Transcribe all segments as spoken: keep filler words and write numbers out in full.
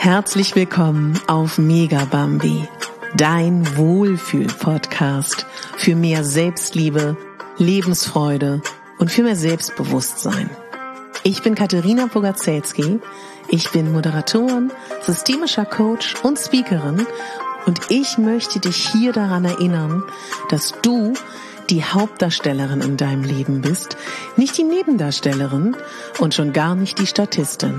Herzlich willkommen auf Megabambi, dein Wohlfühl-Podcast für mehr Selbstliebe, Lebensfreude und für mehr Selbstbewusstsein. Ich bin Katharina Bogaczewski, ich bin Moderatorin, systemischer Coach und Speakerin und ich möchte dich hier daran erinnern, dass du die Hauptdarstellerin in deinem Leben bist, nicht die Nebendarstellerin und schon gar nicht die Statistin.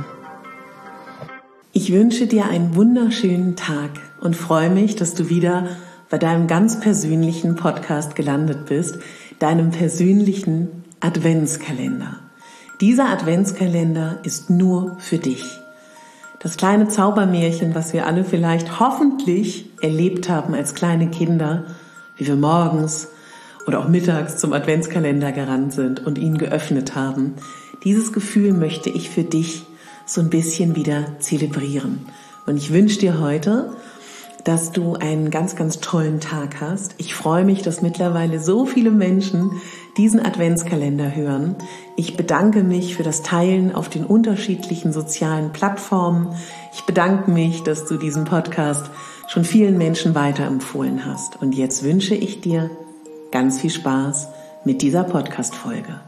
Ich wünsche dir einen wunderschönen Tag und freue mich, dass du wieder bei deinem ganz persönlichen Podcast gelandet bist, deinem persönlichen Adventskalender. Dieser Adventskalender ist nur für dich. Das kleine Zaubermärchen, was wir alle vielleicht hoffentlich erlebt haben als kleine Kinder, wie wir morgens oder auch mittags zum Adventskalender gerannt sind und ihn geöffnet haben. Dieses Gefühl möchte ich für dich so ein bisschen wieder zelebrieren. Und ich wünsche dir heute, dass du einen ganz, ganz tollen Tag hast. Ich freue mich, dass mittlerweile so viele Menschen diesen Adventskalender hören. Ich bedanke mich für das Teilen auf den unterschiedlichen sozialen Plattformen. Ich bedanke mich, dass du diesen Podcast schon vielen Menschen weiterempfohlen hast. Und jetzt wünsche ich dir ganz viel Spaß mit dieser Podcast-Folge.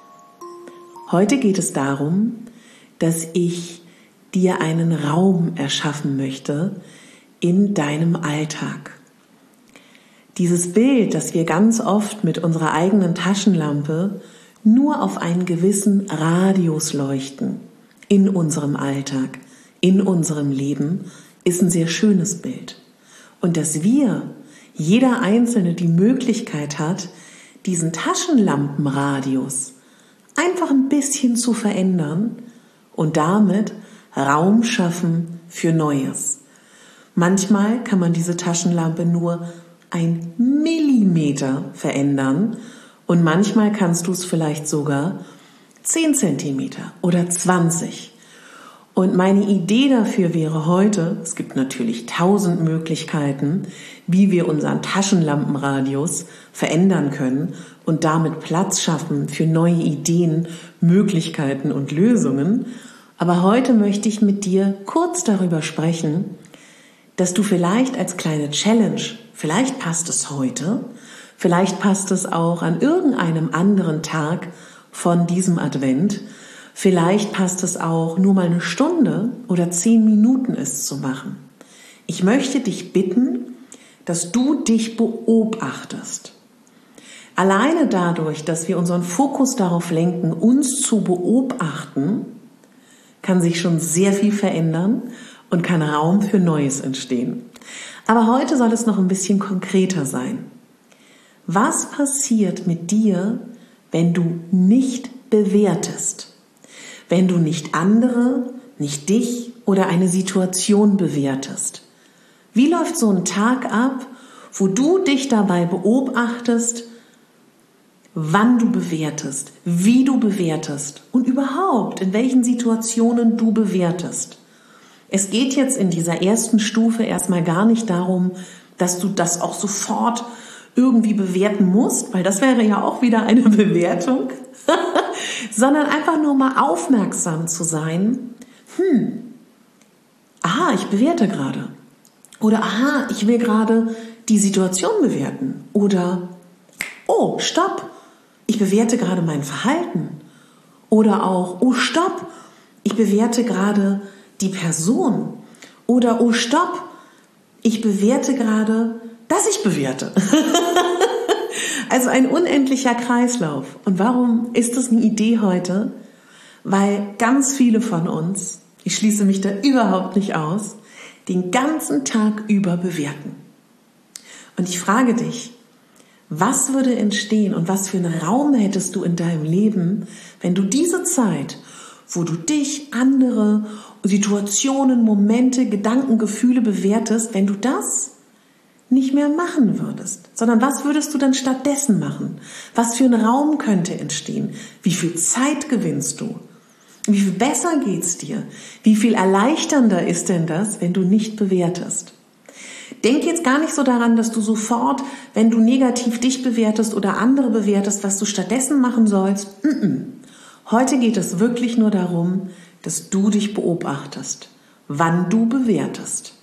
Heute geht es darum, dass ich dir einen Raum erschaffen möchte in deinem Alltag. Dieses Bild, das wir ganz oft mit unserer eigenen Taschenlampe nur auf einen gewissen Radius leuchten in unserem Alltag, in unserem Leben, ist ein sehr schönes Bild. Und dass wir, jeder Einzelne, die Möglichkeit hat, diesen Taschenlampenradius einfach ein bisschen zu verändern und damit Raum schaffen für Neues. Manchmal kann man diese Taschenlampe nur ein Millimeter verändern und manchmal kannst du es vielleicht sogar zehn Zentimeter oder zwanzig. Und meine Idee dafür wäre heute, es gibt natürlich tausend Möglichkeiten, wie wir unseren Taschenlampenradius verändern können und damit Platz schaffen für neue Ideen, Möglichkeiten und Lösungen. Aber heute möchte ich mit dir kurz darüber sprechen, dass du vielleicht als kleine Challenge, vielleicht passt es heute, vielleicht passt es auch an irgendeinem anderen Tag von diesem Advent, vielleicht passt es auch, nur mal eine Stunde oder zehn Minuten es zu machen. Ich möchte dich bitten, dass du dich beobachtest. Alleine dadurch, dass wir unseren Fokus darauf lenken, uns zu beobachten, kann sich schon sehr viel verändern und kann Raum für Neues entstehen. Aber heute soll es noch ein bisschen konkreter sein. Was passiert mit dir, wenn du nicht bewertest? Wenn du nicht andere, nicht dich oder eine Situation bewertest? Wie läuft so ein Tag ab, wo du dich dabei beobachtest, wann du bewertest, wie du bewertest und überhaupt in welchen Situationen du bewertest? Es geht jetzt in dieser ersten Stufe erstmal gar nicht darum, dass du das auch sofort irgendwie bewerten musst, weil das wäre ja auch wieder eine Bewertung, sondern einfach nur mal aufmerksam zu sein. Hm, aha, ich bewerte gerade. Oder aha, ich will gerade die Situation bewerten. Oder oh, stopp, ich bewerte gerade mein Verhalten. Oder auch, oh, stopp, ich bewerte gerade die Person. Oder oh, stopp, ich bewerte gerade, dass ich bewerte. Also ein unendlicher Kreislauf. Und warum ist das eine Idee heute? Weil ganz viele von uns, ich schließe mich da überhaupt nicht aus, den ganzen Tag über bewerten. Und ich frage dich, was würde entstehen und was für einen Raum hättest du in deinem Leben, wenn du diese Zeit, wo du dich, andere, Situationen, Momente, Gedanken, Gefühle bewertest, wenn du das nicht mehr machen würdest, sondern was würdest du dann stattdessen machen? Was für ein Raum könnte entstehen? Wie viel Zeit gewinnst du? Wie viel besser geht's dir? Wie viel erleichternder ist denn das, wenn du nicht bewertest? Denk jetzt gar nicht so daran, dass du sofort, wenn du negativ dich bewertest oder andere bewertest, was du stattdessen machen sollst. Heute geht es wirklich nur darum, dass du dich beobachtest. wann du bewertest.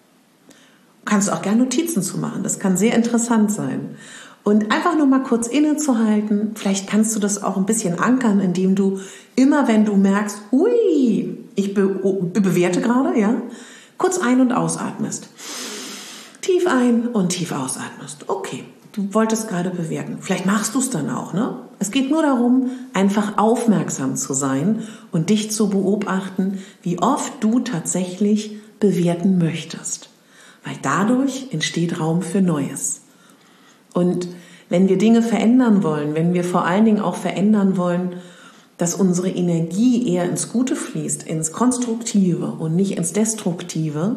Du kannst auch gerne Notizen zu machen, das kann sehr interessant sein. Und einfach nur mal kurz innezuhalten, vielleicht kannst du das auch ein bisschen ankern, indem du immer, wenn du merkst, hui, ich be- bewerte gerade, ja, kurz ein- und ausatmest. Tief ein- und tief ausatmest. Okay, du wolltest gerade bewerten. Vielleicht machst du es dann auch, ne? Es geht nur darum, einfach aufmerksam zu sein und dich zu beobachten, wie oft du tatsächlich bewerten möchtest. Weil dadurch entsteht Raum für Neues. Und wenn wir Dinge verändern wollen, wenn wir vor allen Dingen auch verändern wollen, dass unsere Energie eher ins Gute fließt, ins Konstruktive und nicht ins Destruktive,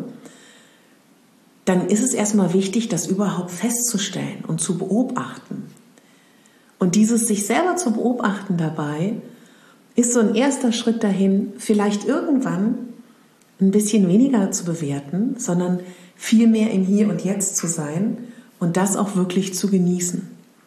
dann ist es erstmal wichtig, das überhaupt festzustellen und zu beobachten. Und dieses sich selber zu beobachten dabei, ist so ein erster Schritt dahin, vielleicht irgendwann ein bisschen weniger zu bewerten, sondern viel mehr im Hier und Jetzt zu sein und das auch wirklich zu genießen.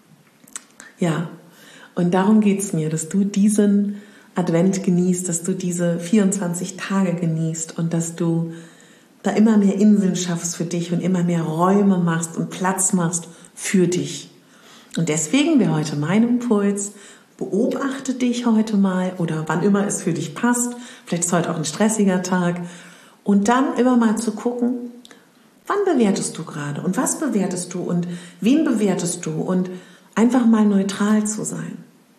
Ja, und darum geht's mir, dass du diesen Advent genießt, dass du diese vierundzwanzig Tage genießt und dass du da immer mehr Inseln schaffst für dich und immer mehr Räume machst und Platz machst für dich. Und deswegen wäre heute mein Impuls, beobachte dich heute mal oder wann immer es für dich passt, vielleicht ist heute auch ein stressiger Tag, und dann immer mal zu gucken, wann bewertest du gerade und was bewertest du und wen bewertest du und einfach mal neutral zu sein.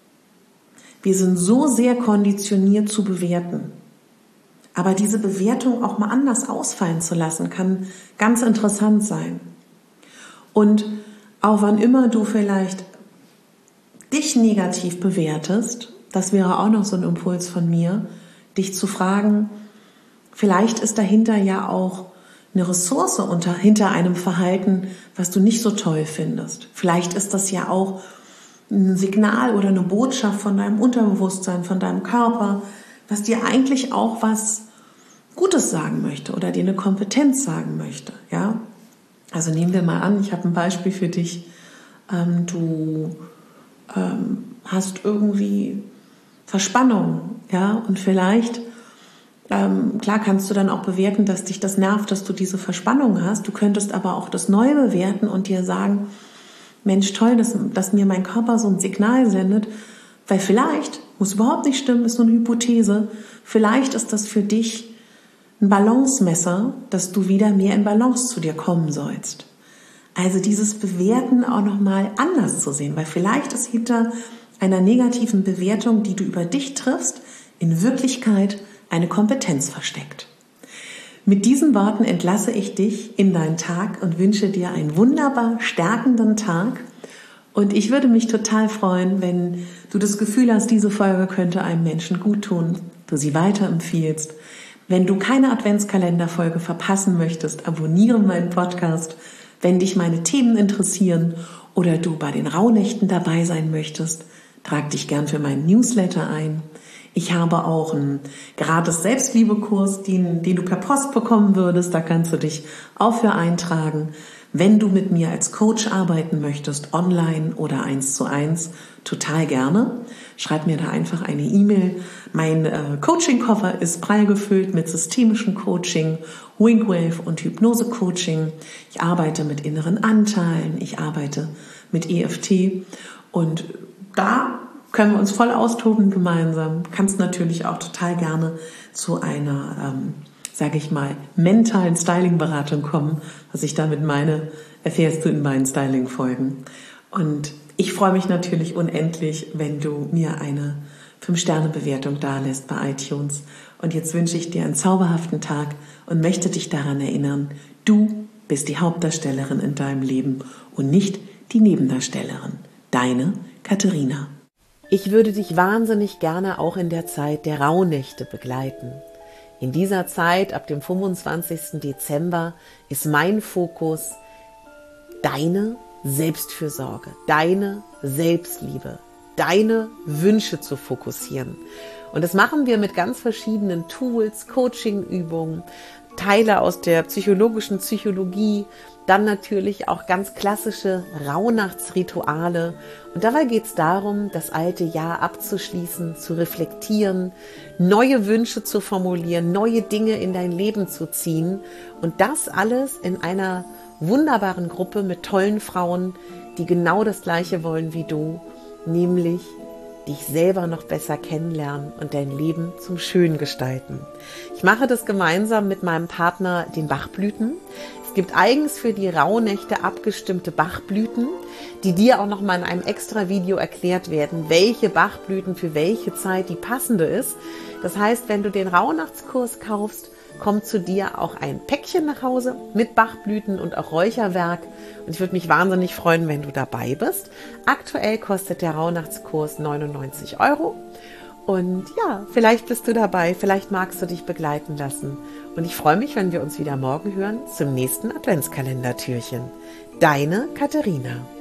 Wir sind so sehr konditioniert zu bewerten. Aber diese Bewertung auch mal anders ausfallen zu lassen, kann ganz interessant sein. Und auch wann immer du vielleicht dich negativ bewertest, das wäre auch noch so ein Impuls von mir, dich zu fragen, vielleicht ist dahinter ja auch eine Ressource unter, hinter einem Verhalten, was du nicht so toll findest. Vielleicht ist das ja auch ein Signal oder eine Botschaft von deinem Unterbewusstsein, von deinem Körper, was dir eigentlich auch was Gutes sagen möchte oder dir eine Kompetenz sagen möchte. Ja? Also nehmen wir mal an, ich habe ein Beispiel für dich. Ähm, du ähm, hast irgendwie Verspannung, ja, und vielleicht Ähm, klar kannst du dann auch bewerten, dass dich das nervt, dass du diese Verspannung hast. Du könntest aber auch das neu bewerten und dir sagen, Mensch, toll, dass, dass mir mein Körper so ein Signal sendet, weil vielleicht, muss überhaupt nicht stimmen, ist nur eine Hypothese, vielleicht ist das für dich ein Balancemesser, dass du wieder mehr in Balance zu dir kommen sollst. Also dieses Bewerten auch nochmal anders zu sehen, weil vielleicht ist hinter einer negativen Bewertung, die du über dich triffst, in Wirklichkeit eine Kompetenz versteckt. Mit diesen Worten entlasse ich dich in deinen Tag und wünsche dir einen wunderbar stärkenden Tag. Und ich würde mich total freuen, wenn du das Gefühl hast, diese Folge könnte einem Menschen gut tun, du sie weiterempfiehlst. Wenn du keine Adventskalenderfolge verpassen möchtest, abonniere meinen Podcast. Wenn dich meine Themen interessieren oder du bei den Rauhnächten dabei sein möchtest, trag dich gern für meinen Newsletter ein. Ich habe auch einen gratis Selbstliebekurs, den, den du per Post bekommen würdest. Da kannst du dich auch für eintragen. Wenn du mit mir als Coach arbeiten möchtest, online oder eins zu eins, total gerne. Schreib mir da einfach eine E-Mail. Mein äh, Coaching-Koffer ist prall gefüllt mit systemischem Coaching, Winkwave und Hypnose-Coaching. Ich arbeite mit inneren Anteilen, ich arbeite mit E F T und da können wir uns voll austoben gemeinsam. Kannst natürlich auch total gerne zu einer, ähm, sage ich mal, mentalen Styling-Beratung kommen. Was ich damit meine, erfährst du in meinen Styling-Folgen. Und ich freue mich natürlich unendlich, wenn du mir eine fünf Sterne Bewertung dalässt bei iTunes. Und jetzt wünsche ich dir einen zauberhaften Tag und möchte dich daran erinnern, du bist die Hauptdarstellerin in deinem Leben und nicht die Nebendarstellerin. Deine Katharina. Ich würde dich wahnsinnig gerne auch in der Zeit der Rauhnächte begleiten. In dieser Zeit, ab dem fünfundzwanzigsten Dezember, ist mein Fokus deine Selbstfürsorge, deine Selbstliebe, deine Wünsche zu fokussieren. Und das machen wir mit ganz verschiedenen Tools, Coachingübungen, Teile aus der psychologischen Psychologie, Dann natürlich auch ganz klassische Rauhnachtsrituale. Und dabei geht es darum, das alte Jahr abzuschließen, zu reflektieren, neue Wünsche zu formulieren, neue Dinge in dein Leben zu ziehen. Und das alles in einer wunderbaren Gruppe mit tollen Frauen, die genau das Gleiche wollen wie du, nämlich dich selber noch besser kennenlernen und dein Leben zum Schön gestalten. Ich mache das gemeinsam mit meinem Partner, den Bachblüten. Es gibt eigens für die Rauhnächte abgestimmte Bachblüten, die dir auch noch mal in einem extra Video erklärt werden, welche Bachblüten für welche Zeit die passende ist. Das heißt, wenn du den Rauhnachtskurs kaufst, kommt zu dir auch ein Päckchen nach Hause mit Bachblüten und auch Räucherwerk. Und ich würde mich wahnsinnig freuen, wenn du dabei bist. Aktuell kostet der Rauhnachtskurs neunundneunzig Euro. Und ja, vielleicht bist du dabei, vielleicht magst du dich begleiten lassen. Und ich freue mich, wenn wir uns wieder morgen hören zum nächsten Adventskalendertürchen. Deine Katharina.